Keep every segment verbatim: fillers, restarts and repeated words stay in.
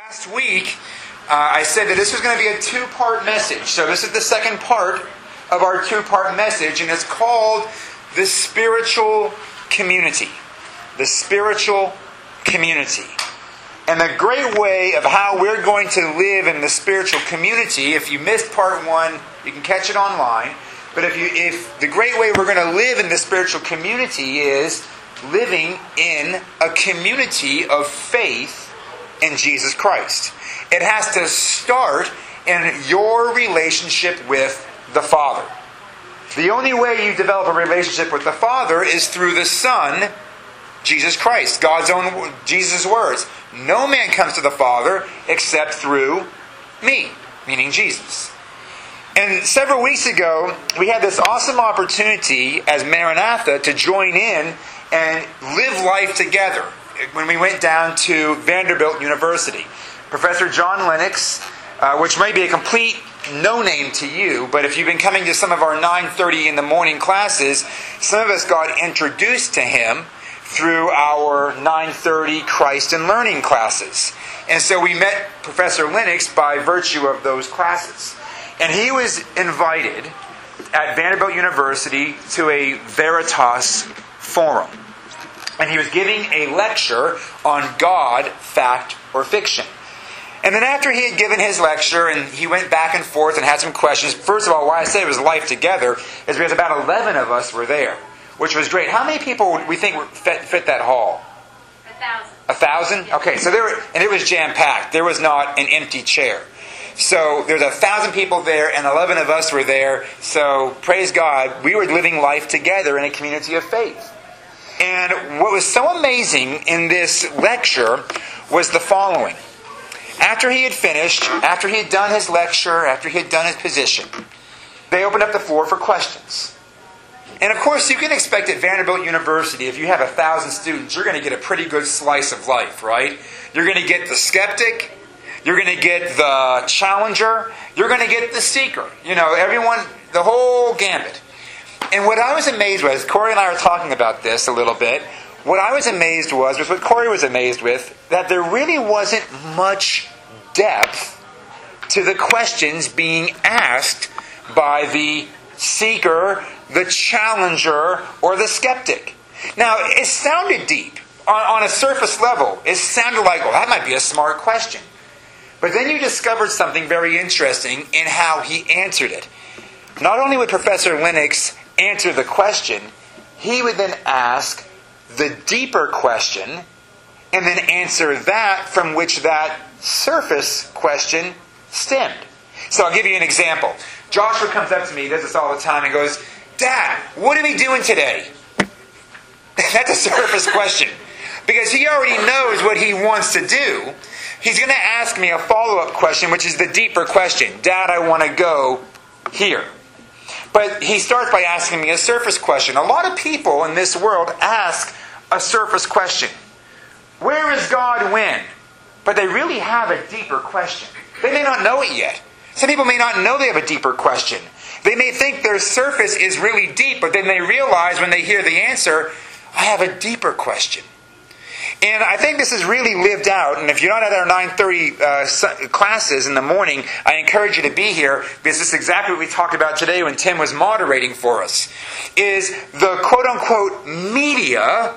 Last week, uh, I said that this was going to be a two-part message. So this is the second part of our two-part message, and it's called the spiritual community. The spiritual community. And the great way of how we're going to live in the spiritual community, if you missed part one, you can catch it online. But if you, if the great way we're going to live in the spiritual community is living in a community of faith in Jesus Christ. It has to start in your relationship with the Father. The only way you develop a relationship with the Father is through the Son, Jesus Christ. God's own, Jesus' words. No man comes to the Father except through me, meaning Jesus. And several weeks ago, we had this awesome opportunity as Maranatha to join in and live life together when we went down to Vanderbilt University. Professor John Lennox, uh, which may be a complete no-name to you, but if you've been coming to some of our nine thirty in the morning classes, some of us got introduced to him through our nine thirty Christ and Learning classes. And so we met Professor Lennox by virtue of those classes. And he was invited at Vanderbilt University to a Veritas Forum. And he was giving a lecture on God, fact, or fiction. And then after he had given his lecture and he went back and forth and had some questions, first of all, why I say it was life together is because about eleven of us were there, which was great. How many people would we think fit, fit that hall? A thousand. A thousand? Okay, so there were, and it was jam-packed. There was not an empty chair. So there's a thousand people there and eleven of us were there. So praise God, we were living life together in a community of faith. And what was so amazing in this lecture was the following. After he had finished, after he had done his lecture, after he had done his position, they opened up the floor for questions. And of course, you can expect at Vanderbilt University, if you have a thousand students, you're going to get a pretty good slice of life, right? You're going to get the skeptic, you're going to get the challenger, you're going to get the seeker. You know, everyone, the whole gambit. And what I was amazed with, Corey and I were talking about this a little bit, what I was amazed was, was what Corey was amazed with, that there really wasn't much depth to the questions being asked by the seeker, the challenger, or the skeptic. Now, it sounded deep. On, on a surface level, it sounded like, well, that might be a smart question. But then you discovered something very interesting in how he answered it. Not only would Professor Lennox answer the question, he would then ask the deeper question and then answer that from which that surface question stemmed. So I'll give you an example. Joshua comes up to me, he does this all the time, and goes, "Dad, what are we doing today?" That's a surface question. Because he already knows what he wants to do. He's going to ask me a follow-up question, which is the deeper question. "Dad, I want to go here." But he starts by asking me a surface question. A lot of people in this world ask a surface question. Where is God when? But they really have a deeper question. They may not know it yet. Some people may not know they have a deeper question. They may think their surface is really deep, but then they realize when they hear the answer, I have a deeper question. And I think this is really lived out. And if you're not at our nine thirty uh, classes in the morning, I encourage you to be here, because this is exactly what we talked about today when Tim was moderating for us. Is the quote-unquote media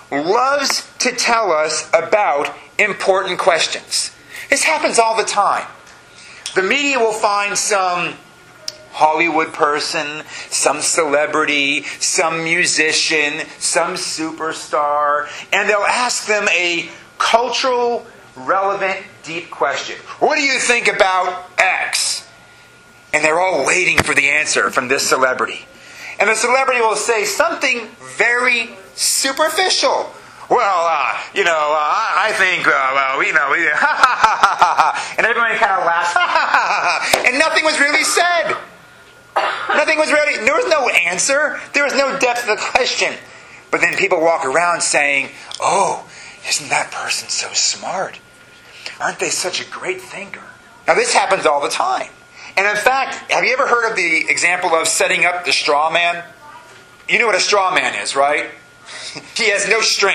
loves to tell us about important questions. This happens all the time. The media will find some Hollywood person, some celebrity, some musician, some superstar, and they'll ask them a cultural, relevant, deep question. What do you think about X? And they're all waiting for the answer from this celebrity. And the celebrity will say something very superficial. Well, uh, you know, uh, I think, uh, well, you know, we, ha ha ha ha ha, and everyone kind of laughs, ha ha ha ha, and nothing was really said. Nothing was really, there was no answer. There was no depth to the question. But then people walk around saying, oh, isn't that person so smart? Aren't they such a great thinker? Now this happens all the time. And in fact, have you ever heard of the example of setting up the straw man? You know what a straw man is, right? He has no strength.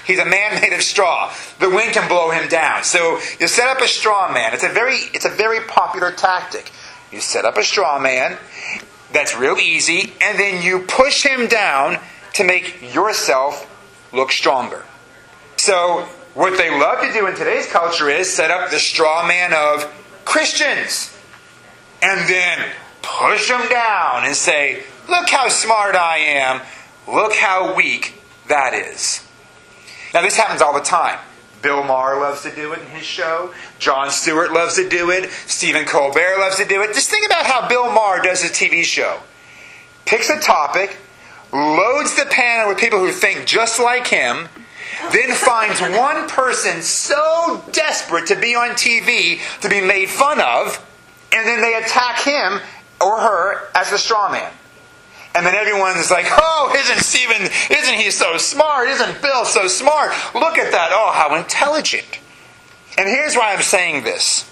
He's a man made of straw. The wind can blow him down. So you set up a straw man. It's a very, it's a very popular tactic. You set up a straw man that's real easy, and then you push him down to make yourself look stronger. So what they love to do in today's culture is set up the straw man of Christians and then push them down and say, look how smart I am. Look how weak that is. Now this happens all the time. Bill Maher loves to do it in his show. Jon Stewart loves to do it. Stephen Colbert loves to do it. Just think about how Bill Maher does his T V show. Picks a topic, loads the panel with people who think just like him, then finds one person so desperate to be on T V, to be made fun of, and then they attack him or her as the straw man. And then everyone's like, oh, isn't Stephen, isn't he so smart? Isn't Bill so smart? Look at that. Oh, how intelligent. And here's why I'm saying this.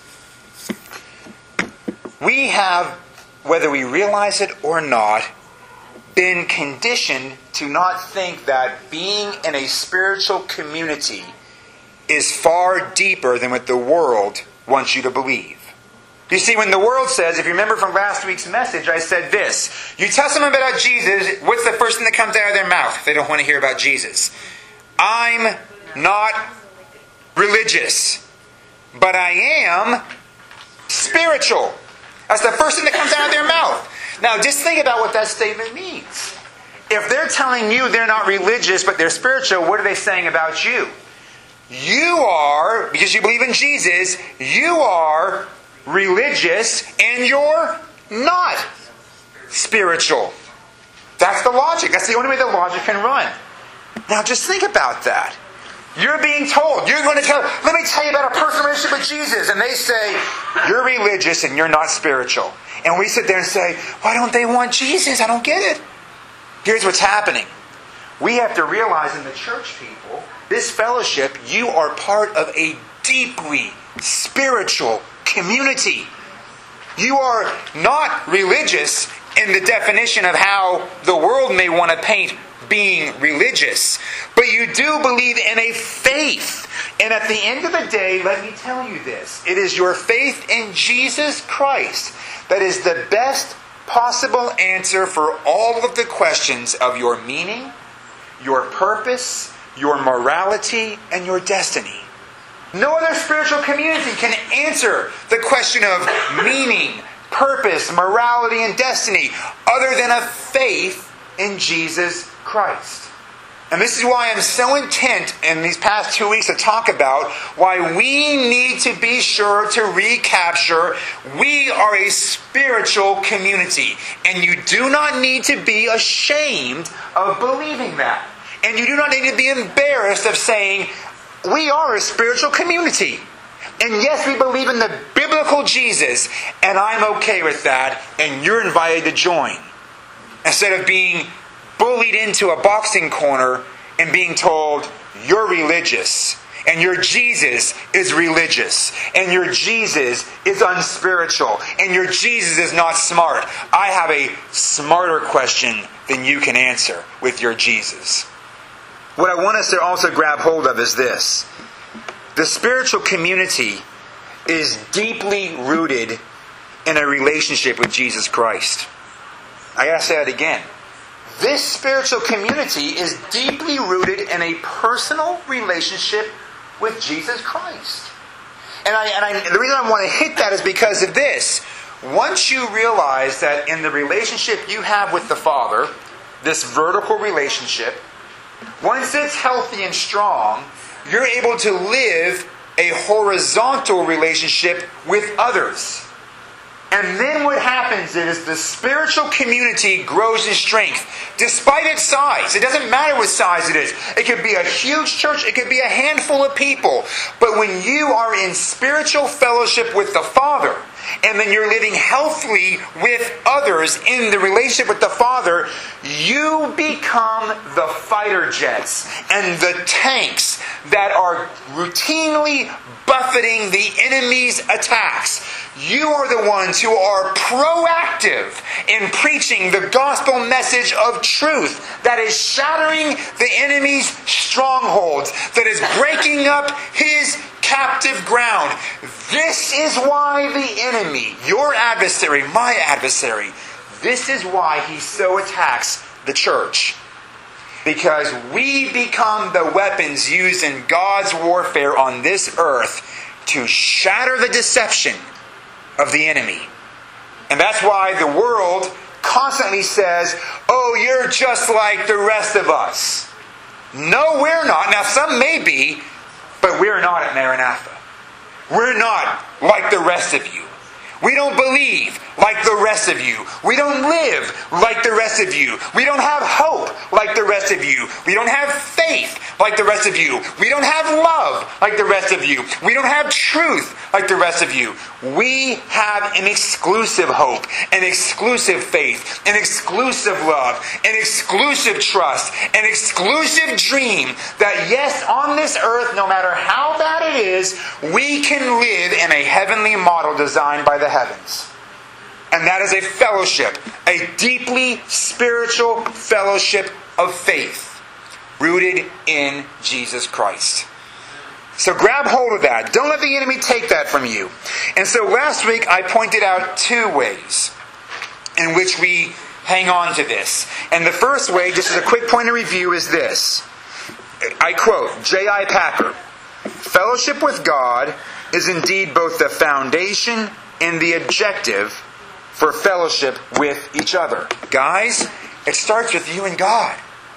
We have, whether we realize it or not, been conditioned to not think that being in a spiritual community is far deeper than what the world wants you to believe. You see, when the world says, if you remember from last week's message, I said this. You tell someone about Jesus, what's the first thing that comes out of their mouth if they don't want to hear about Jesus? I'm not religious, but I am spiritual. That's the first thing that comes out of their mouth. Now, just think about what that statement means. If they're telling you they're not religious, but they're spiritual, what are they saying about you? You are, because you believe in Jesus, you are religious and you're not spiritual. That's the logic. That's the only way the logic can run. Now just think about that. You're being told, you're going to tell, let me tell you about a personal relationship with Jesus. And they say, you're religious and you're not spiritual. And we sit there and say, why don't they want Jesus? I don't get it. Here's what's happening. We have to realize in the church people, this fellowship, you are part of a deeply spiritual community. You are not religious in the definition of how the world may want to paint being religious. But you do believe in a faith. And at the end of the day, let me tell you this. It is your faith in Jesus Christ that is the best possible answer for all of the questions of your meaning, your purpose, your morality, and your destiny. No other spiritual community can answer the question of meaning, purpose, morality, and destiny other than a faith in Jesus Christ. And this is why I'm so intent in these past two weeks to talk about why we need to be sure to recapture we are a spiritual community. And you do not need to be ashamed of believing that. And you do not need to be embarrassed of saying, we are a spiritual community. And yes, we believe in the biblical Jesus, and I'm okay with that, and you're invited to join. Instead of being bullied into a boxing corner and being told, you're religious, and your Jesus is religious, and your Jesus is unspiritual, and your Jesus is not smart. I have a smarter question than you can answer with your Jesus. What I want us to also grab hold of is this. The spiritual community is deeply rooted in a relationship with Jesus Christ. I gotta say that again. This spiritual community is deeply rooted in a personal relationship with Jesus Christ. And, I, and I, the reason I want to hit that is because of this. Once you realize that in the relationship you have with the Father, this vertical relationship, once it's healthy and strong, you're able to live a horizontal relationship with others. And then what happens is the spiritual community grows in strength, despite its size. It doesn't matter what size it is. It could be a huge church. It could be a handful of people. But when you are in spiritual fellowship with the Father, and then you're living healthily with others in the relationship with the Father, you become the fighter jets and the tanks that are routinely buffeting the enemy's attacks. You are the ones who are proactive in preaching the gospel message of truth that is shattering the enemy's strongholds, that is breaking up his captive ground. This is why the enemy, your adversary, my adversary, this is why he so attacks the church. Because we become the weapons used in God's warfare on this earth to shatter the deception of the enemy. And that's why the world constantly says, oh, you're just like the rest of us. No, we're not. Now, some may be, but we're not at Maranatha. We're not like the rest of you. We don't believe like the rest of you. We don't live like the rest of you. We don't have hope like the rest of you. We don't have faith like the rest of you. We don't have love like the rest of you. We don't have truth like the rest of you. We have an exclusive hope, an exclusive faith, an exclusive love, an exclusive trust, an exclusive dream that yes, on this earth, no matter how bad it is, we can live in a heavenly model designed by the heavens. And that is a fellowship, a deeply spiritual fellowship of faith, rooted in Jesus Christ. So grab hold of that. Don't let the enemy take that from you. And so last week I pointed out two ways in which we hang on to this. And the first way, just as a quick point of review, is this. I quote J I Packer, "Fellowship with God is indeed both the foundation and the objective for fellowship with each other." Guys, it starts with you and God.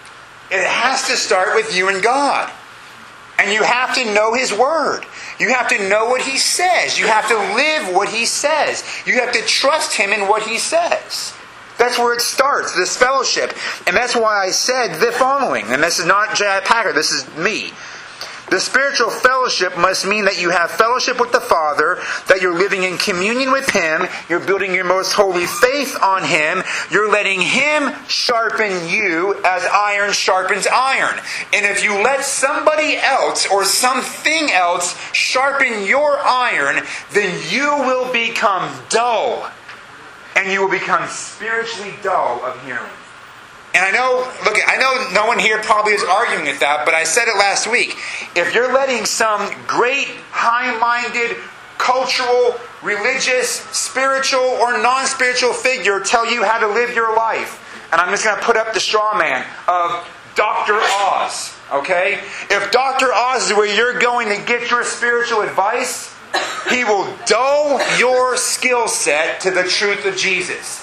It has to start with you and God. And you have to know His Word. You have to know what He says. You have to live what He says. You have to trust Him in what He says. That's where it starts, this fellowship. And that's why I said the following. And this is not J I Packer, this is me. The spiritual fellowship must mean that you have fellowship with the Father, that you're living in communion with Him, you're building your most holy faith on Him, you're letting Him sharpen you as iron sharpens iron. And if you let somebody else or something else sharpen your iron, then you will become dull. And you will become spiritually dull of hearing. And I know, look, I know no one here probably is arguing with that, but I said it last week. If you're letting some great, high-minded, cultural, religious, spiritual, or non-spiritual figure tell you how to live your life, and I'm just going to put up the straw man of Doctor Oz, okay? If Doctor Oz is where you're going to get your spiritual advice, he will dull your skill set to the truth of Jesus.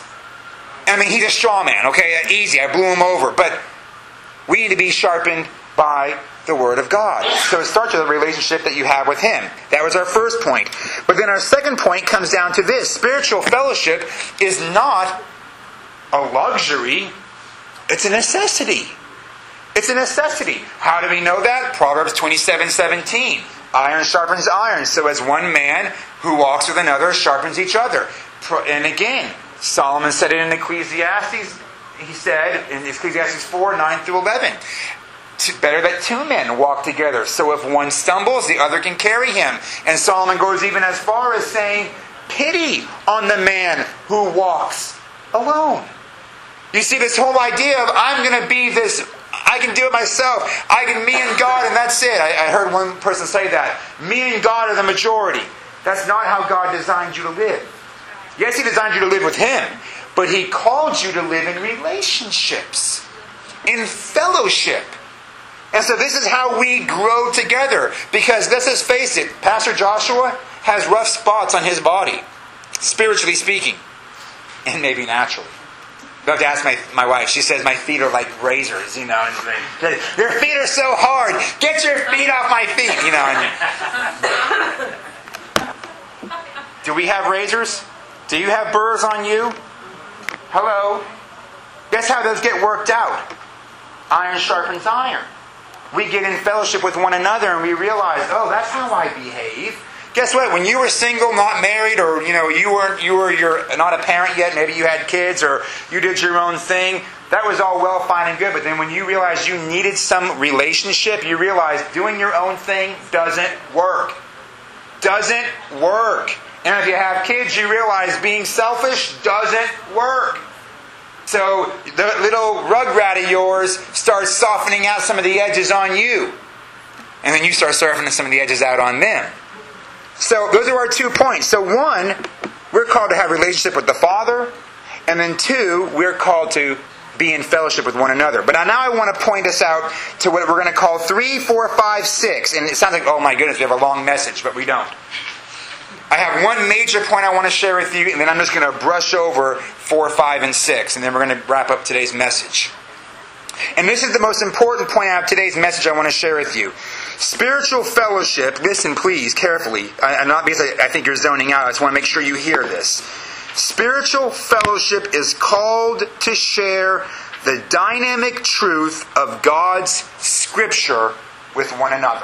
I mean, he's a straw man, okay? Easy, I blew him over. But we need to be sharpened by the Word of God. So it starts with a relationship that you have with Him. That was our first point. But then our second point comes down to this. Spiritual fellowship is not a luxury. It's a necessity. It's a necessity. How do we know that? Proverbs twenty-seven seventeen. Iron sharpens iron. So as one man who walks with another sharpens each other. And again, Solomon said it in Ecclesiastes. He said in Ecclesiastes four, nine through eleven. Better that two men walk together. So if one stumbles, the other can carry him. And Solomon goes even as far as saying, pity on the man who walks alone. You see, this whole idea of I'm going to be this, I can do it myself. I can, me and God, and that's it. I, I heard one person say that. Me and God are the majority. That's not how God designed you to live. Yes, He designed you to live with Him, but He called you to live in relationships, in fellowship. And so this is how we grow together. Because let's just face it, Pastor Joshua has rough spots on his body, spiritually speaking, and maybe naturally. I have to ask my, my wife. She says my feet are like razors, you know. And your feet are so hard. Get your feet off my feet, you know. And, do we have razors? Do you have burrs on you? Hello? Guess how those get worked out? Iron sharpens iron. We get in fellowship with one another and we realize, oh, that's how I behave. Guess what? When you were single, not married, or you know, you weren't, you were you're not a parent yet. Maybe you had kids, or you did your own thing. That was all well, fine, and good. But then when you realized you needed some relationship, you realized doing your own thing doesn't work. Doesn't work. And if you have kids, you realize being selfish doesn't work. So the little rugrat of yours starts softening out some of the edges on you. And then you start softening some of the edges out on them. So those are our two points. So one, we're called to have a relationship with the Father. And then two, we're called to be in fellowship with one another. But now I want to point us out to what we're going to call three, four, five, six. And it sounds like, oh my goodness, we have a long message, but we don't. I have one major point I want to share with you, and then I'm just going to brush over four, five, and six. And then we're going to wrap up today's message. And this is the most important point out of today's message I want to share with you. Spiritual fellowship, listen please, carefully. I, not because I, I think you're zoning out, I just want to make sure you hear this. Spiritual fellowship is called to share the dynamic truth of God's Scripture with one another.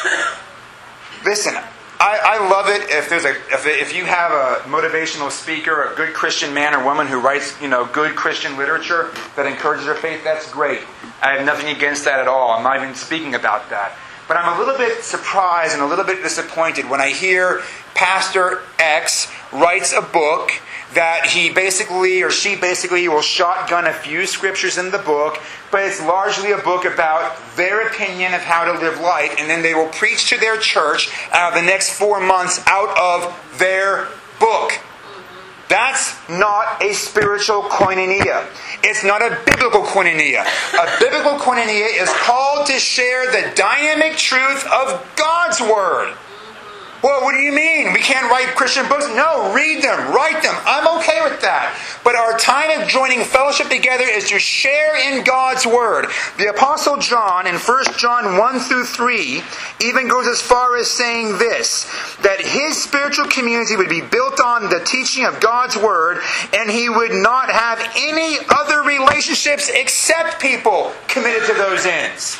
Listen, I, I love it if there's a if, if you have a motivational speaker, a good Christian man or woman who writes, you know, good Christian literature that encourages their faith. That's great. I have nothing against that at all. I'm not even speaking about that. But I'm a little bit surprised and a little bit disappointed when I hear Pastor X writes a book that he basically, or she basically, will shotgun a few scriptures in the book, but it's largely a book about their opinion of how to live life, and then they will preach to their church out of the next four months out of their book. That's not a spiritual koinonia. It's not a biblical koinonia. A biblical koinonia is called to share the dynamic truth of God's Word. Well, what do you mean? We can't write Christian books? No, read them, write them. I'm okay with that. But our time of joining fellowship together is to share in God's Word. The Apostle John in First John one through three even goes as far as saying this, that his spiritual community would be built on the teaching of God's Word, and he would not have any other relationships except people committed to those ends.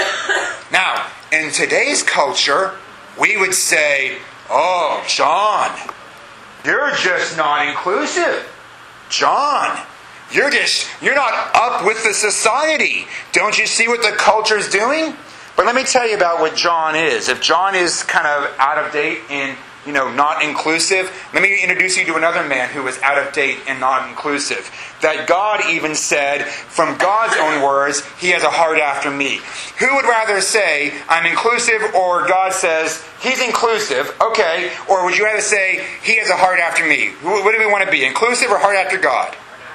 Now, in today's culture, we would say, oh, John, you're just not inclusive. John, you're just, you're not up with the society. Don't you see what the culture's doing? But let me tell you about what John is. If John is kind of out of date and, you know, not inclusive, let me introduce you to another man who was out of date and not inclusive. That God even said, from God's own words, He has a heart after me. Who would rather say, I'm inclusive, or God says, He's inclusive, okay, or would you rather say, He has a heart after me? What do we want to be, inclusive or heart after God?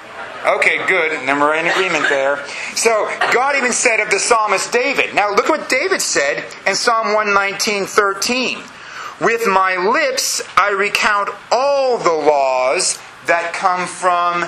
Okay, good. And then we're in agreement there. So, God even said of the psalmist David. Now, look what David said in Psalm one nineteen thirteen. With my lips I recount all the laws that come from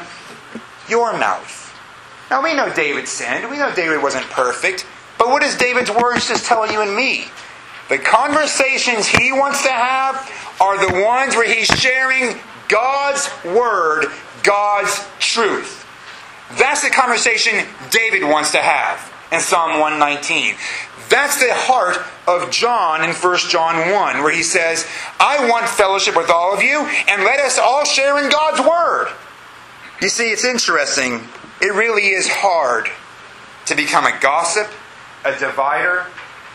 your mouth. Now, we know David sinned. We know David wasn't perfect. But what does David's words just tell you and me? The conversations he wants to have are the ones where he's sharing God's Word, God's truth. That's the conversation David wants to have in Psalm one nineteen. That's the heart of John in First John one, where he says, I want fellowship with all of you, and let us all share in God's Word. You see, it's interesting. It really is hard to become a gossip, a divider,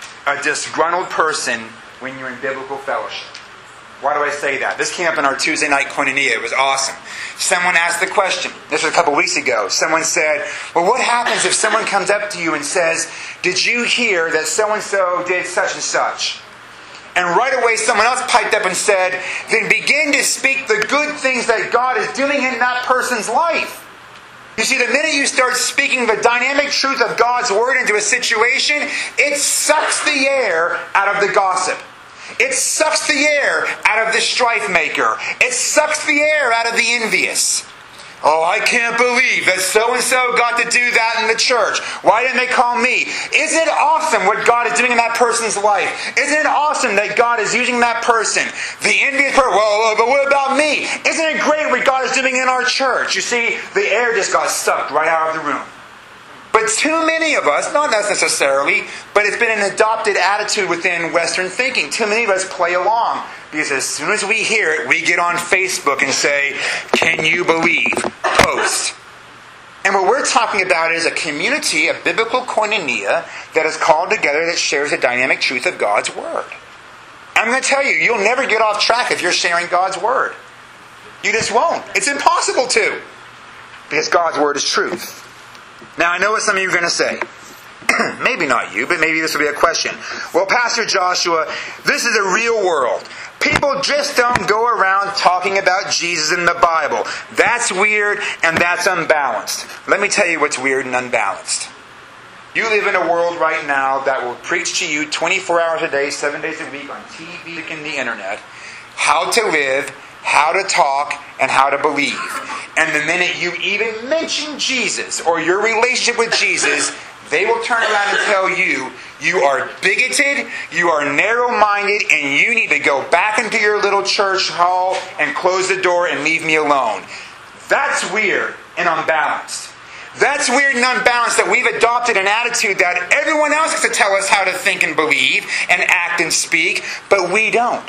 a disgruntled person when you're in biblical fellowship. Why do I say that? This came up in our Tuesday night koinonia. It was awesome. Someone asked the question. This was a couple weeks ago. Someone said, well, what happens if someone comes up to you and says, did you hear that so-and-so did such and such? And right away someone else piped up and said, then begin to speak the good things that God is doing in that person's life. You see, the minute you start speaking the dynamic truth of God's Word into a situation, it sucks the air out of the gossip. It sucks the air out of the strife maker. It sucks the air out of the envious. Oh, I can't believe that so-and-so got to do that in the church. Why didn't they call me? Isn't it awesome what God is doing in that person's life? Isn't it awesome that God is using that person? The envious person, well, but what about me? Isn't it great what God is doing in our church? You see, the air just got sucked right out of the room. But too many of us, not necessarily, but it's been an adopted attitude within Western thinking. Too many of us play along. Because as soon as we hear it, we get on Facebook and say, "Can you believe?" Post. And what we're talking about is a community, a biblical koinonia, that is called together that shares the dynamic truth of God's Word. I'm going to tell you, you'll never get off track if you're sharing God's Word. You just won't. It's impossible to. Because God's Word is truth. Now, I know what some of you are going to say. Maybe not you, but maybe this will be a question. Well, Pastor Joshua, this is a real world. People just don't go around talking about Jesus in the Bible. That's weird and that's unbalanced. Let me tell you what's weird and unbalanced. You live in a world right now that will preach to you twenty-four hours a day, seven days a week on T V and the internet, how to live, how to talk, and how to believe. And the minute you even mention Jesus or your relationship with Jesus, they will turn around and tell you, you are bigoted, you are narrow-minded, and you need to go back into your little church hall and close the door and leave me alone. That's weird and unbalanced. That's weird and unbalanced that we've adopted an attitude that everyone else has to tell us how to think and believe and act and speak, but we don't.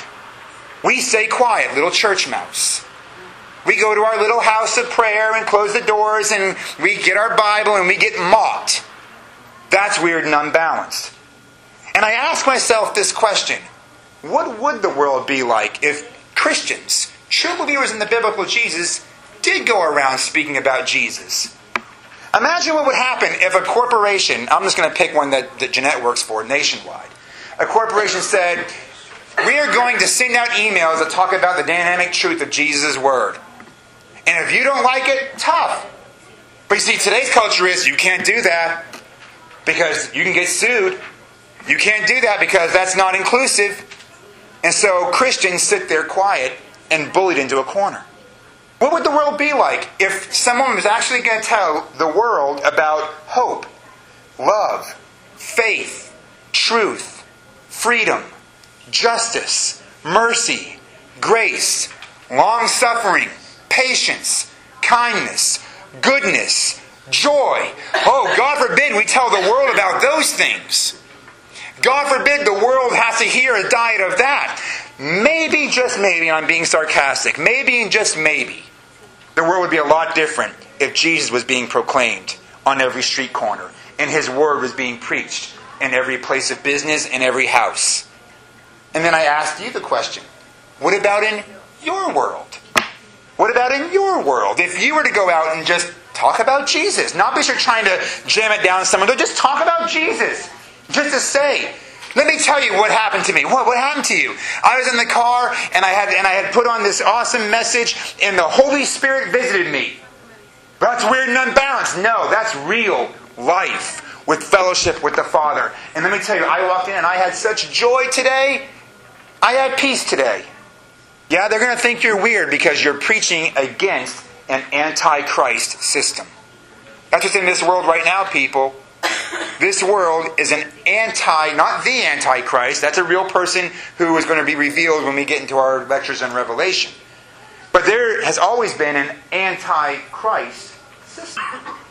We stay quiet, little church mouse. We go to our little house of prayer and close the doors and we get our Bible and we get mocked. That's weird and unbalanced. And I ask myself this question. What would the world be like if Christians, true believers in the biblical Jesus, did go around speaking about Jesus? Imagine what would happen if a corporation, I'm just going to pick one that, that Jeanette works for nationwide. A corporation said, we are going to send out emails that talk about the dynamic truth of Jesus' Word. And if you don't like it, tough. But you see, today's culture is you can't do that. Because you can get sued. You can't do that because that's not inclusive. And so Christians sit there quiet and bullied into a corner. What would the world be like if someone was actually going to tell the world about hope, love, faith, truth, freedom, justice, mercy, grace, long-suffering, patience, kindness, goodness, joy. Oh, God forbid we tell the world about those things. God forbid the world has to hear a diet of that. Maybe, just maybe, I'm being sarcastic, maybe and just maybe, the world would be a lot different if Jesus was being proclaimed on every street corner and His Word was being preached in every place of business and every house. And then I asked you the question, what about in your world? What about in your world? If you were to go out and just talk about Jesus. Not because you're trying to jam it down someone. Just talk about Jesus. Just to say. Let me tell you what happened to me. What, what happened to you? I was in the car and I had and I had put on this awesome message and the Holy Spirit visited me. That's weird and unbalanced. No, that's real life with fellowship with the Father. And let me tell you, I walked in and I had such joy today. I had peace today. Yeah, they're going to think you're weird because you're preaching against an anti-Christ system. That's what's in this world right now, people. This world is an anti, not the Antichrist. That's a real person who is going to be revealed when we get into our lectures on Revelation. But there has always been an anti-Christ system.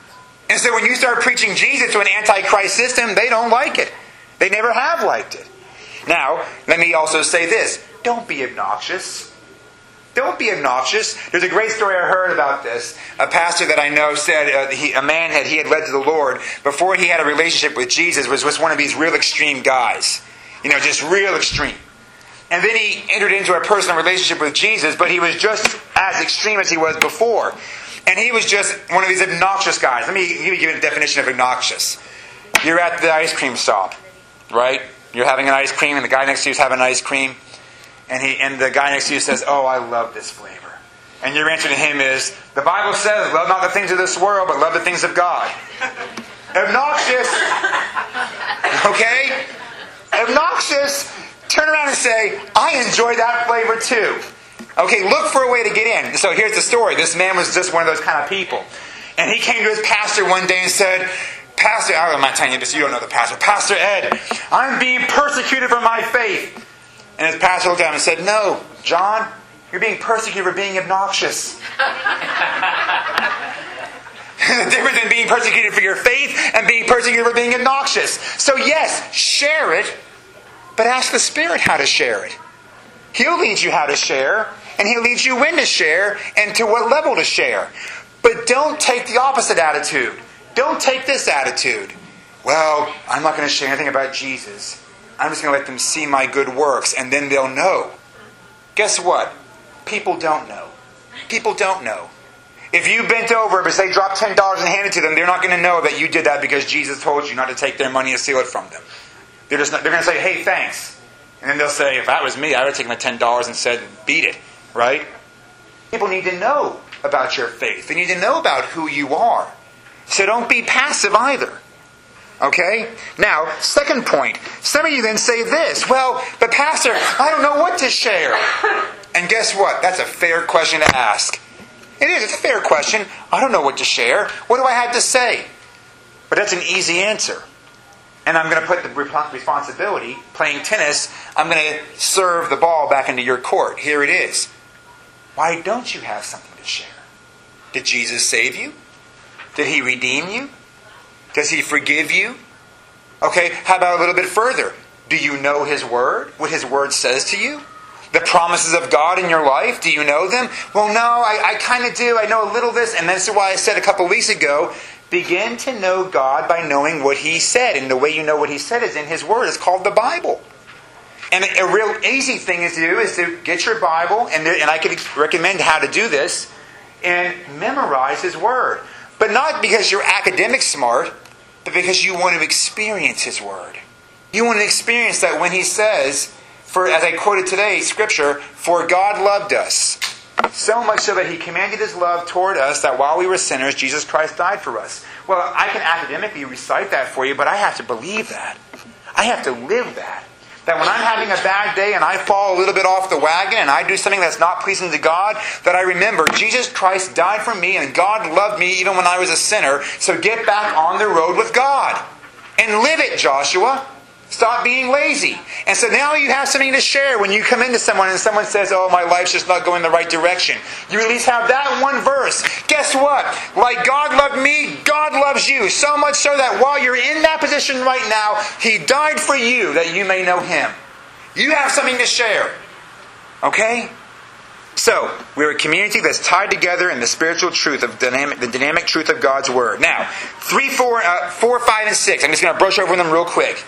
And so when you start preaching Jesus to an anti-Christ system, they don't like it. They never have liked it. Now, let me also say this. Don't be obnoxious. Don't be obnoxious. There's a great story I heard about this. A pastor that I know said uh, he, a man that he had led to the Lord before he had a relationship with Jesus was, was one of these real extreme guys. You know, just real extreme. And then he entered into a personal relationship with Jesus, but he was just as extreme as he was before. And he was just one of these obnoxious guys. Let me, let me give you a definition of obnoxious. You're at the ice cream shop, right? You're having an ice cream and the guy next to you is having an ice cream. And he and the guy next to you says, "Oh, I love this flavor." And your answer to him is, "The Bible says, love not the things of this world, but love the things of God." Obnoxious. Okay? Obnoxious. Turn around and say, "I enjoy that flavor too." Okay, look for a way to get in. So here's the story. This man was just one of those kind of people. And he came to his pastor one day and said, "Pastor," I'm not telling you this, you don't know the pastor. "Pastor Ed, I'm being persecuted for my faith." And his pastor looked at him and said, "No, John, you're being persecuted for being obnoxious." The difference in being persecuted for your faith and being persecuted for being obnoxious. So yes, share it, but ask the Spirit how to share it. He'll lead you how to share, and He'll lead you when to share, and to what level to share. But don't take the opposite attitude. Don't take this attitude. Well, I'm not going to share anything about Jesus. I'm just going to let them see my good works, and then they'll know. Guess what? People don't know. People don't know. If you bent over and say drop ten dollars and hand it to them, they're not going to know that you did that because Jesus told you not to take their money and steal it from them. They're just not, they're going to say, hey, thanks. And then they'll say, if that was me, I would have taken my ten dollars and said, beat it. Right? People need to know about your faith. They need to know about who you are. So don't be passive either. Okay? Now, second point. Some of you then say this. Well, but Pastor, I don't know what to share. And guess what? That's a fair question to ask. It is. It's a fair question. I don't know what to share. What do I have to say? But that's an easy answer. And I'm going to put the responsibility, playing tennis, I'm going to serve the ball back into your court. Here it is. Why don't you have something to share? Did Jesus save you? Did He redeem you? Does He forgive you? Okay, how about a little bit further? Do you know His Word? What His Word says to you? The promises of God in your life, do you know them? Well, no, I, I kind of do. I know a little of this. And that's why I said a couple of weeks ago, begin to know God by knowing what He said. And the way you know what He said is in His Word. It's called the Bible. And a real easy thing to do is to get your Bible, and, there, and I could recommend how to do this, and memorize His Word. But not because you're academic smart, but because you want to experience His Word. You want to experience that when He says, for as I quoted today, Scripture, for God loved us, so much so that He commanded His love toward us that while we were sinners, Jesus Christ died for us. Well, I can academically recite that for you, but I have to believe that. I have to live that. That when I'm having a bad day and I fall a little bit off the wagon and I do something that's not pleasing to God, that I remember Jesus Christ died for me and God loved me even when I was a sinner. So get back on the road with God. And live it, Joshua. Stop being lazy. And so now you have something to share when you come into someone and someone says, oh, my life's just not going the right direction. You at least have that one verse. Guess what? Like God loved me, God loves you. So much so that while you're in that position right now, He died for you that you may know Him. You have something to share. Okay? So, we're a community that's tied together in the spiritual truth of dynamic, the dynamic truth of God's Word. Now, three, four, uh, four, five, and six. I'm just going to brush over them real quick.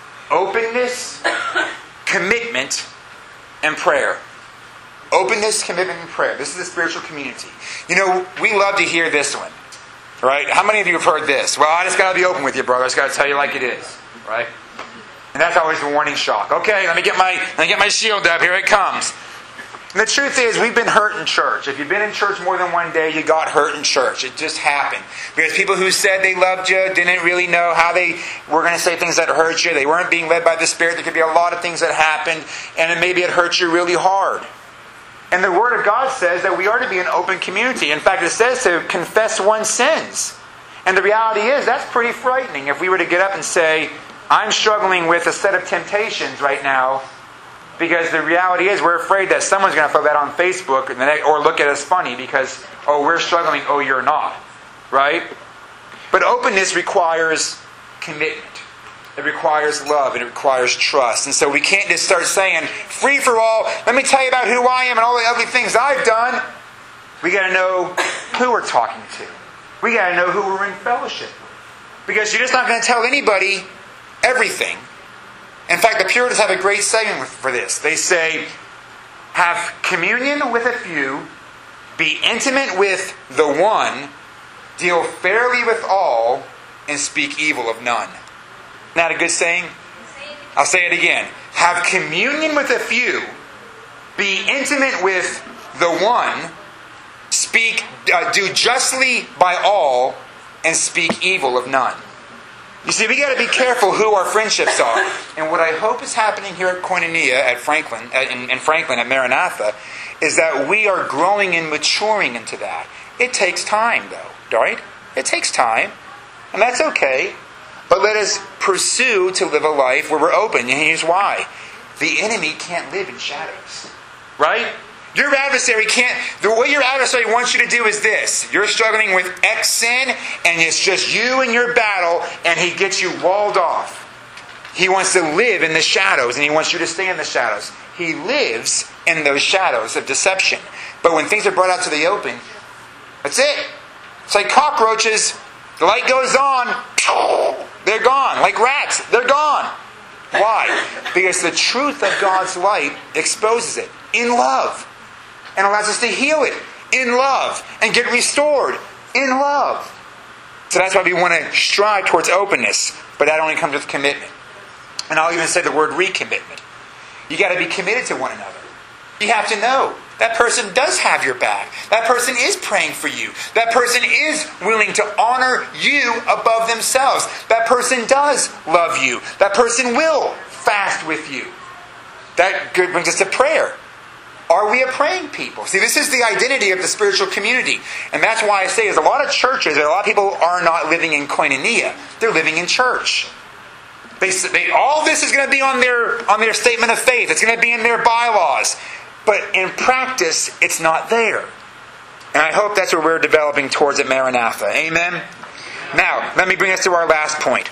Openness, commitment, and prayer. Openness, commitment, and prayer. This is a spiritual community. You know, we love to hear this one. Right? How many of you have heard this? Well, I just got to be open with you, brother. I just got to tell you like it is. Right? And that's always the warning shock. Okay, let me get my let me get my shield up. Here it comes. And the truth is, we've been hurt in church. If you've been in church more than one day, you got hurt in church. It just happened. Because people who said they loved you didn't really know how they were going to say things that hurt you. They weren't being led by the Spirit. There could be a lot of things that happened, and it, maybe it hurt you really hard. And the Word of God says that we are to be an open community. In fact, it says to confess one's sins. And the reality is, that's pretty frightening. If we were to get up and say, I'm struggling with a set of temptations right now, because the reality is we're afraid that someone's going to throw that on Facebook or look at us funny because, oh, we're struggling, oh, you're not. Right? But openness requires commitment. It requires love and it requires trust. And so we can't just start saying, free for all, let me tell you about who I am and all the ugly things I've done. We got to know who we're talking to. We got to know who we're in fellowship with. Because you're just not going to tell anybody everything. In fact, the Puritans have a great saying for this. They say, have communion with a few, be intimate with the one, deal fairly with all, and speak evil of none. Isn't that a good saying? I'll say it again. Have communion with a few, be intimate with the one, speak, uh, do justly by all, and speak evil of none. You see, we got to be careful who our friendships are. And what I hope is happening here at Koinonia, at Franklin, uh, in, in Franklin, at Maranatha, is that we are growing and maturing into that. It takes time, though, right? It takes time. And that's okay. But let us pursue to live a life where we're open. And here's why. The enemy can't live in shadows. Right? Your adversary can't, the way your adversary wants you to do is this. You're struggling with X sin, and it's just you and your battle, and he gets you walled off. He wants to live in the shadows, and he wants you to stay in the shadows. He lives in those shadows of deception. But when things are brought out to the open, that's it. It's like cockroaches. The light goes on, they're gone. Like rats, they're gone. Why? Because the truth of God's light exposes it in love and allows us to heal it in love and get restored in love. So that's why we want to strive towards openness, but that only comes with commitment. And I'll even say the word recommitment. You got to be committed to one another. You have to know that person does have your back. That person is praying for you. That person is willing to honor you above themselves. That person does love you. That person will fast with you. That brings us to prayer. Are we a praying people? See, this is the identity of the spiritual community. And that's why I say there's a lot of churches, and a lot of people are not living in koinonia. They're living in church. They, they, all this is going to be on their, on their statement of faith. It's going to be in their bylaws. But in practice, it's not there. And I hope that's what we're developing towards at Maranatha. Amen? Now, let me bring us to our last point.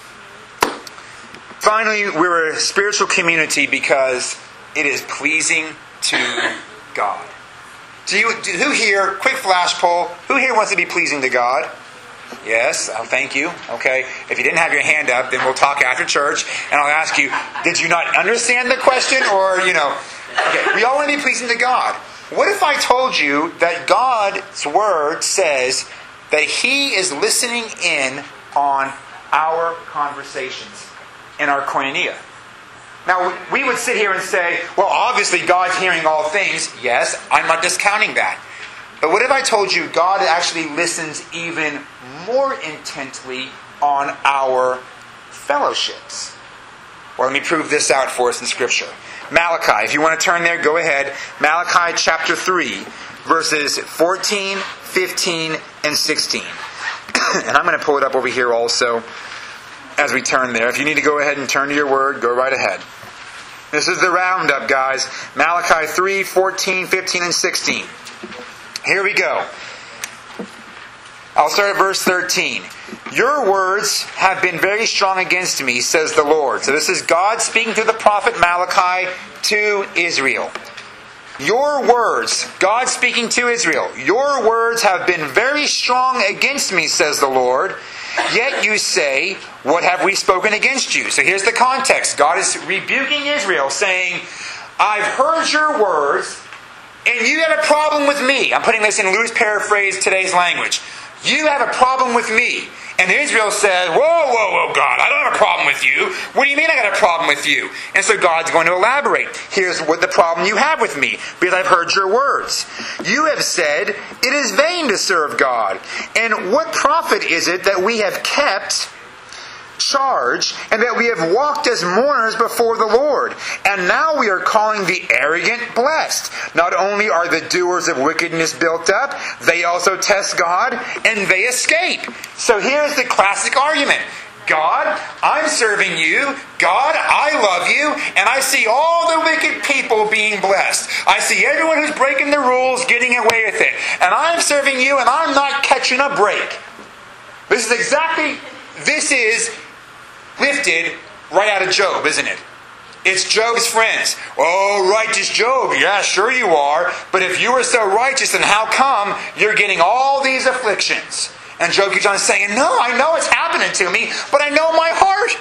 Finally, we're a spiritual community because it is pleasing to God. Do you, do, who here, quick flash poll, who here wants to be pleasing to God? Yes, oh, thank you. Okay, if you didn't have your hand up, then we'll talk after church, and I'll ask you, did you not understand the question, or, you know... Okay, we all want to be pleasing to God. What if I told you that God's Word says that He is listening in on our conversations in our koinonia? Now, we would sit here and say, well, obviously God's hearing all things. Yes, I'm not discounting that. But what if I told you God actually listens even more intently on our fellowships? Well, let me prove this out for us in Scripture. Malachi, if you want to turn there, go ahead. Malachi chapter three, verses fourteen, fifteen, and sixteen. And I'm going to pull it up over here also as we turn there. If you need to go ahead and turn to your word, go right ahead. This is the roundup, guys. Malachi three, fourteen, fifteen, and sixteen. Here we go. I'll start at verse thirteen. Your words have been very strong against me, says the Lord. So this is God speaking to the prophet Malachi to Israel. Your words, God speaking to Israel, your words have been very strong against me, says the Lord. Yet you say, what have we spoken against you? So here's the context. God is rebuking Israel, saying, I've heard your words, and you have a problem with me. I'm putting this in loose paraphrase, today's language. You have a problem with me. And Israel said, whoa, whoa, whoa, God, I don't have a problem with you. What do you mean I got a problem with you? And so God's going to elaborate. Here's what the problem you have with me, because I've heard your words. You have said, it is vain to serve God. And what profit is it that we have kept charge, and that we have walked as mourners before the Lord? And now we are calling the arrogant blessed. Not only are the doers of wickedness built up, they also test God, and they escape. So here's the classic argument. God, I'm serving you. God, I love you. And I see all the wicked people being blessed. I see everyone who's breaking the rules getting away with it. And I'm serving you, and I'm not catching a break. This is exactly... This is lifted right out of Job, isn't it? It's Job's friends. Oh, righteous Job. Yeah, sure you are. But if you were so righteous, then how come you're getting all these afflictions? And Job keeps on saying, no, I know it's happening to me, but I know my heart.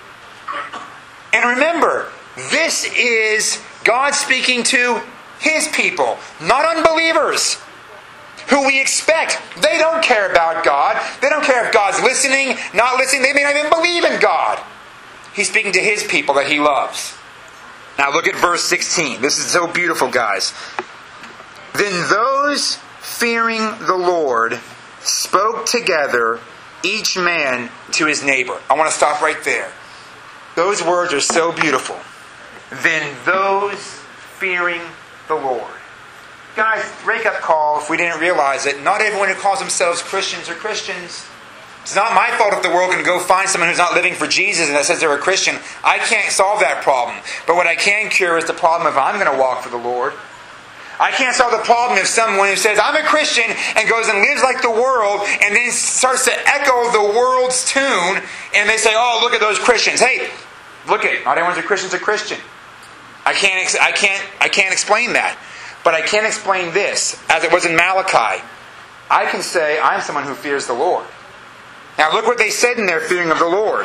And remember, this is God speaking to His people, not unbelievers, who we expect. They don't care about God. They don't care if God's listening, not listening. They may not even believe in God. He's speaking to His people that He loves. Now look at verse sixteen. This is so beautiful, guys. Then those fearing the Lord spoke together, each man to his neighbor. I want to stop right there. Those words are so beautiful. Then those fearing the Lord. Guys, wake-up call if we didn't realize it. Not everyone who calls themselves Christians are Christians. It's not my fault if the world can go find someone who's not living for Jesus and that says they're a Christian. I can't solve that problem. But what I can cure is the problem of I'm going to walk for the Lord. I can't solve the problem if someone who says, I'm a Christian, and goes and lives like the world, and then starts to echo the world's tune, and they say, oh, look at those Christians. Hey, look at, not everyone's a Christian's a Christian. I can't, I can't, I can't explain that. But I can explain this, as it was in Malachi. I can say, I'm someone who fears the Lord. Now look what they said in their fearing of the Lord.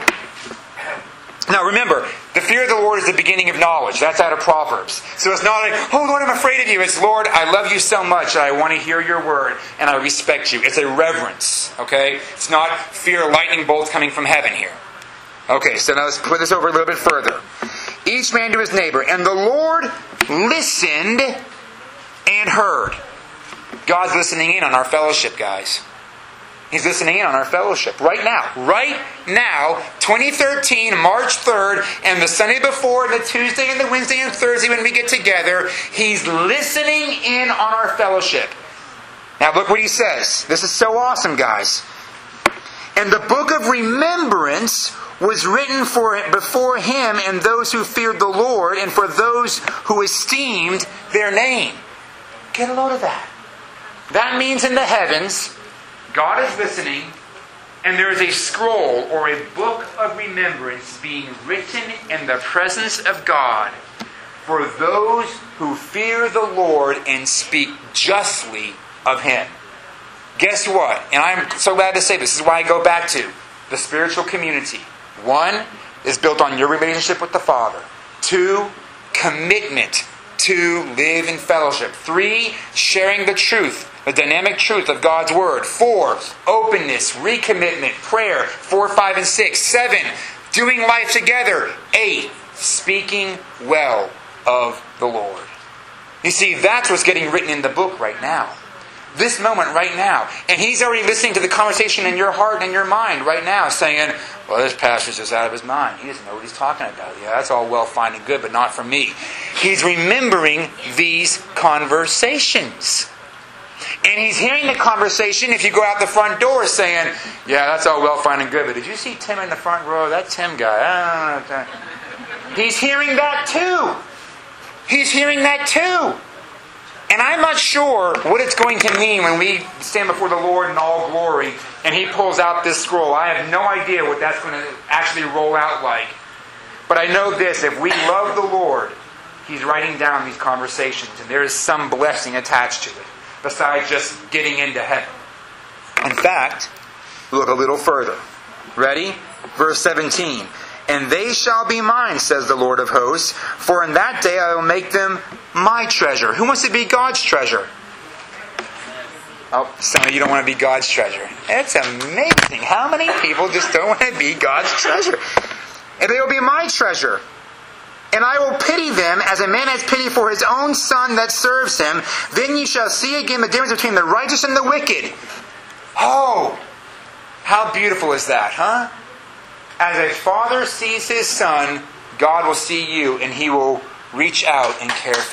Now remember, the fear of the Lord is the beginning of knowledge. That's out of Proverbs. So it's not like, oh Lord, I'm afraid of you. It's, Lord, I love you so much that I want to hear your word and I respect you. It's a reverence. Okay? It's not fear of lightning bolts coming from heaven here. Okay, so now let's put this over a little bit further. Each man to his neighbor. And the Lord listened and heard. God's listening in on our fellowship, guys. He's listening in on our fellowship right now. Right now, twenty thirteen, March third, and the Sunday before, and the Tuesday, and the Wednesday, and Thursday when we get together, He's listening in on our fellowship. Now look what He says. This is so awesome, guys. And the book of remembrance was written for before Him and those who feared the Lord, and for those who esteemed their name. Get a load of that. That means in the heavens, God is listening, and there is a scroll or a book of remembrance being written in the presence of God for those who fear the Lord and speak justly of Him. Guess what? And I'm so glad to say this, this is why I go back to the spiritual community. One is built on your relationship with the Father. Two, commitment to live in fellowship. Three, sharing the truth, the dynamic truth of God's Word. Four, openness, recommitment, prayer. Four, five, and six. Seven, doing life together. Eight, speaking well of the Lord. You see, that's what's getting written in the book right now. This moment right now. And He's already listening to the conversation in your heart and in your mind right now, saying, well, this pastor's just out of his mind. He doesn't know what he's talking about. Yeah, that's all well, fine, and good, but not for me. He's remembering these conversations. And he's hearing the conversation if you go out the front door saying, yeah, that's all well, fine, and good, but did you see Tim in the front row? That Tim guy. I don't know. He's hearing that too. He's hearing that too. And I'm not sure what it's going to mean when we stand before the Lord in all glory and He pulls out this scroll. I have no idea what that's going to actually roll out like. But I know this, if we love the Lord, He's writing down these conversations, and there is some blessing attached to it, besides just getting into heaven. In fact, look a little further. Ready? Verse seventeen. And they shall be mine, says the Lord of hosts, for in that day I will make them my treasure. Who wants to be God's treasure? Oh, some of you don't want to be God's treasure. It's amazing. How many people just don't want to be God's treasure? And they will be my treasure. And I will pity them as a man has pity for his own son that serves him. Then you shall see again the difference between the righteous and the wicked. Oh, how beautiful is that, huh? As a father sees his son, God will see you and He will reach out and care for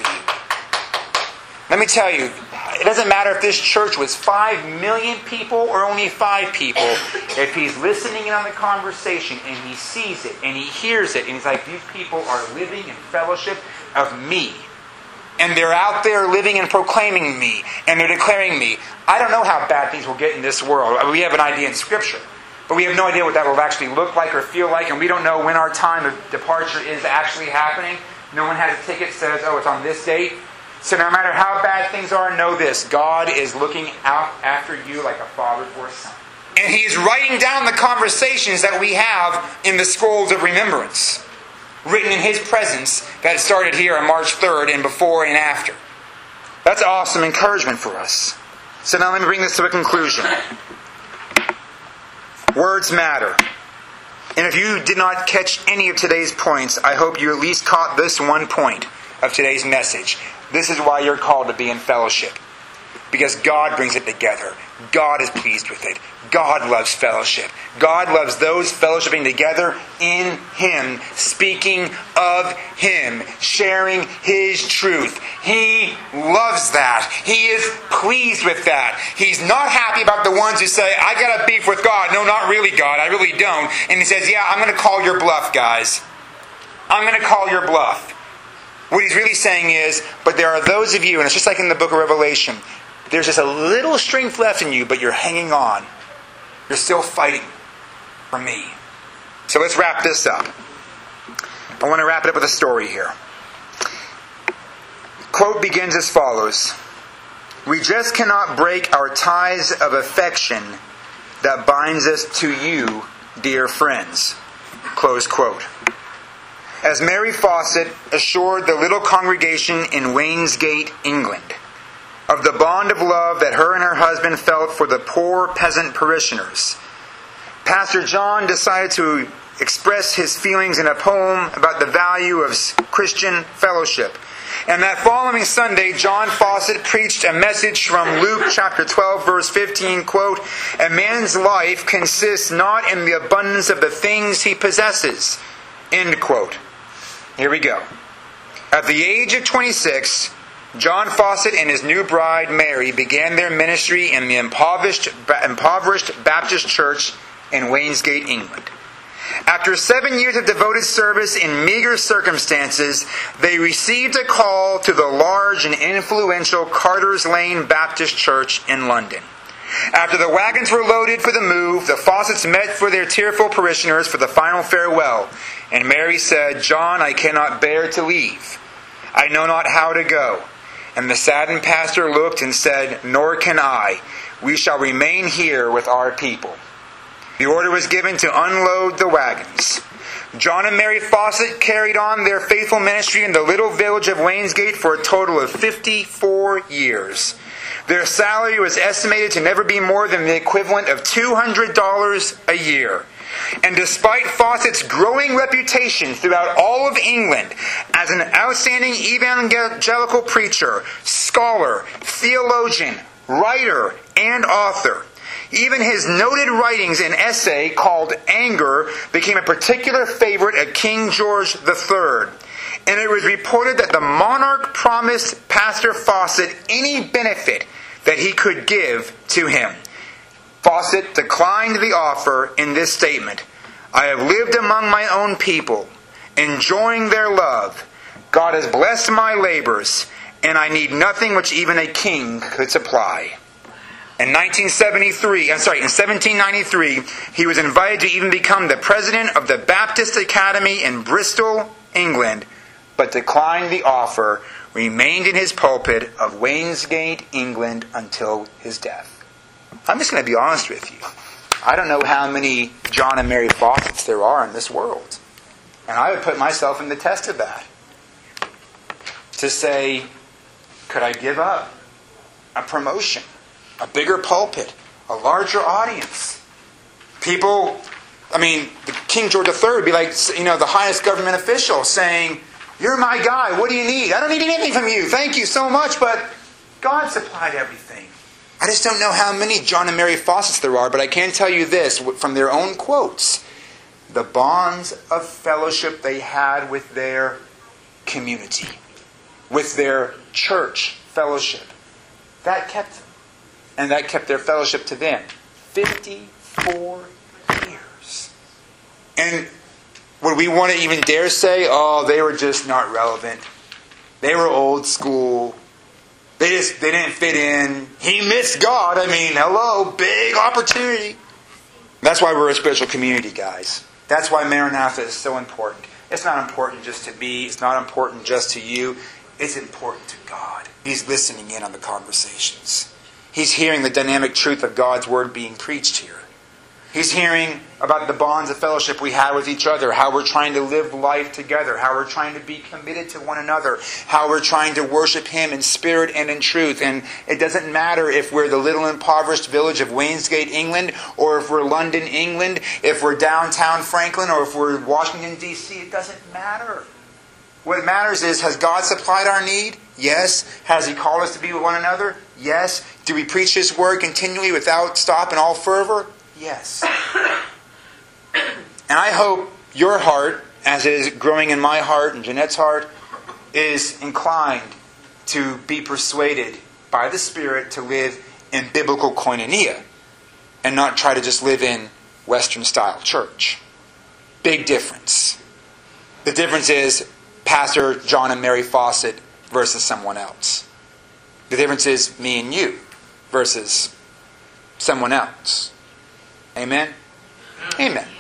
you. Let me tell you, it doesn't matter if this church was five million people or only five people. If He's listening in on the conversation and He sees it and He hears it and He's like, these people are living in fellowship of me. And they're out there living and proclaiming me. And they're declaring me. I don't know how bad things will get in this world. We have an idea in Scripture. But we have no idea what that will actually look like or feel like, and we don't know when our time of departure is actually happening. No one has a ticket that says, oh, it's on this date. So no matter how bad things are, know this. God is looking out after you like a father for a son. And He is writing down the conversations that we have in the scrolls of remembrance, written in His presence, that started here on March third and before and after. That's awesome encouragement for us. So now let me bring this to a conclusion. Words matter. And if you did not catch any of today's points, I hope you at least caught this one point of today's message. This is why you're called to be in fellowship. Because God brings it together. God is pleased with it. God loves fellowship. God loves those fellowshipping together in Him, speaking of Him, sharing His truth. He loves that. He is pleased with that. He's not happy about the ones who say, I got a beef with God. No, not really, God. I really don't. And He says, yeah, I'm going to call your bluff, guys. I'm going to call your bluff. What he's really saying is, but there are those of you, and it's just like in the book of Revelation, there's just a little strength left in you, but you're hanging on. You're still fighting for me. So let's wrap this up. I want to wrap it up with a story here. Quote begins as follows. We just cannot break our ties of affection that binds us to you, dear friends. Close quote. As Mary Fawcett assured the little congregation in Wainsgate, England, of the bond of love that her and her husband felt for the poor peasant parishioners, Pastor John decided to express his feelings in a poem about the value of Christian fellowship. And that following Sunday, John Fawcett preached a message from Luke chapter twelve, verse fifteen, quote, "A man's life consists not in the abundance of the things he possesses," end quote. Here we go. At the age of twenty-six, John Fawcett and his new bride, Mary, began their ministry in the impoverished, impoverished Baptist church in Wainsgate, England. After seven years of devoted service in meager circumstances, they received a call to the large and influential Carter's Lane Baptist Church in London. After the wagons were loaded for the move, the Fawcetts met for their tearful parishioners for the final farewell. And Mary said, "John, I cannot bear to leave. I know not how to go." And the saddened pastor looked and said, "Nor can I. We shall remain here with our people." The order was given to unload the wagons. John and Mary Fawcett carried on their faithful ministry in the little village of Wainsgate for a total of fifty-four years. Their salary was estimated to never be more than the equivalent of two hundred dollars a year. And despite Fawcett's growing reputation throughout all of England as an outstanding evangelical preacher, scholar, theologian, writer, and author, even his noted writings and essay called Anger became a particular favorite of King George the Third. And it was reported that the monarch promised Pastor Fawcett any benefit that he could give to him. Fawcett declined the offer in this statement: "I have lived among my own people, enjoying their love. God has blessed my labors, and I need nothing which even a king could supply." In nineteen seventy-three, I'm sorry, in seventeen ninety-three, he was invited to even become the president of the Baptist Academy in Bristol, England, but declined the offer, remained in his pulpit of Wainsgate, England, until his death. I'm just going to be honest with you. I don't know how many John and Mary Fawcetts there are in this world. And I would put myself in the test of that. To say, could I give up a promotion, a bigger pulpit, a larger audience? People, I mean, the King George the Third would be like, you know, the highest government official saying, "You're my guy, what do you need? I don't need anything from you, thank you so much, but God supplied everything." I just don't know how many John and Mary Fawcetts there are, but I can tell you this from their own quotes. The bonds of fellowship they had with their community, with their church fellowship, that kept them. And that kept their fellowship to them. fifty-four years. And would we want to even dare say, oh, they were just not relevant. They were old school. They just they didn't fit in. He missed God. I mean, hello, big opportunity. That's why we're a spiritual community, guys. That's why Maranatha is so important. It's not important just to me. It's not important just to you. It's important to God. He's listening in on the conversations. He's hearing the dynamic truth of God's Word being preached here. He's hearing about the bonds of fellowship we have with each other, how we're trying to live life together, how we're trying to be committed to one another, how we're trying to worship Him in spirit and in truth. And it doesn't matter if we're the little impoverished village of Wainsgate, England, or if we're London, England, if we're downtown Franklin, or if we're Washington, D C It doesn't matter. What matters is, has God supplied our need? Yes. Has He called us to be with one another? Yes. Do we preach His Word continually without stop and all fervor? Yes. And I hope your heart, as it is growing in my heart and Jeanette's heart, is inclined to be persuaded by the Spirit to live in biblical koinonia and not try to just live in Western style church. Big difference. The difference is Pastor John and Mary Fawcett versus someone else. The difference is me and you versus someone else. Amen? Amen.